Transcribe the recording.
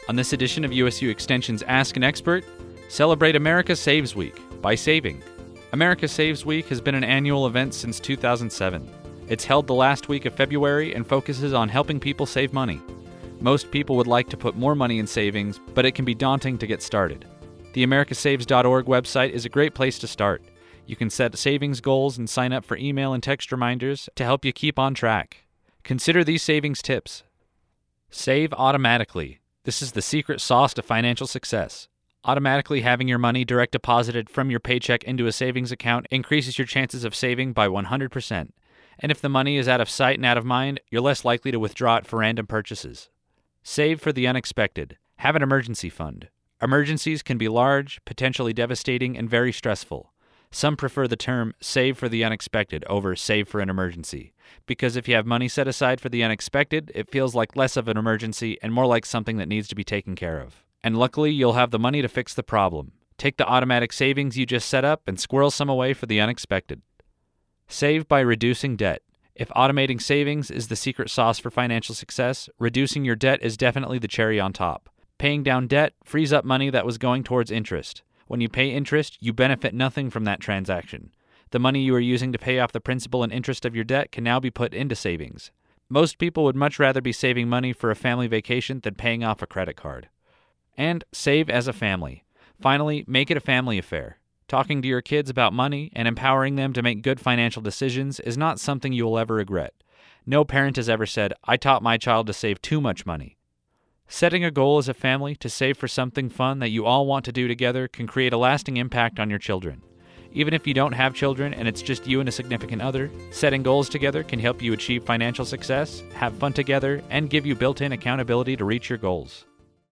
On this edition of USU Extension's Ask an Expert, celebrate America Saves Week by saving. America Saves Week has been an annual event since 2007. It's held the last week of February and focuses on helping people save money. Most people would like to put more money in savings, but it can be daunting to get started. The americasaves.org website is a great place to start. You can set savings goals and sign up for email and text reminders to help you keep on track. Consider these savings tips. Save automatically. This is the secret sauce to financial success. Automatically having your money direct deposited from your paycheck into a savings account increases your chances of saving by 100%. And if the money is out of sight and out of mind, you're less likely to withdraw it for random purchases. Save for the unexpected. Have an emergency fund. Emergencies can be large, potentially devastating, and very stressful. Some prefer the term save for the unexpected over save for an emergency, because if you have money set aside for the unexpected, it feels like less of an emergency and more like something that needs to be taken care of. And luckily, you'll have the money to fix the problem. Take the automatic savings you just set up and squirrel some away for the unexpected. Save by reducing debt. If automating savings is the secret sauce for financial success, reducing your debt is definitely the cherry on top. Paying down debt frees up money that was going towards interest. When you pay interest, you benefit nothing from that transaction. The money you are using to pay off the principal and interest of your debt can now be put into savings. Most people would much rather be saving money for a family vacation than paying off a credit card. And save as a family. Finally, make it a family affair. Talking to your kids about money and empowering them to make good financial decisions is not something you will ever regret. No parent has ever said, "I taught my child to save too much money." Setting a goal as a family to save for something fun that you all want to do together can create a lasting impact on your children. Even if you don't have children and it's just you and a significant other, setting goals together can help you achieve financial success, have fun together, and give you built-in accountability to reach your goals.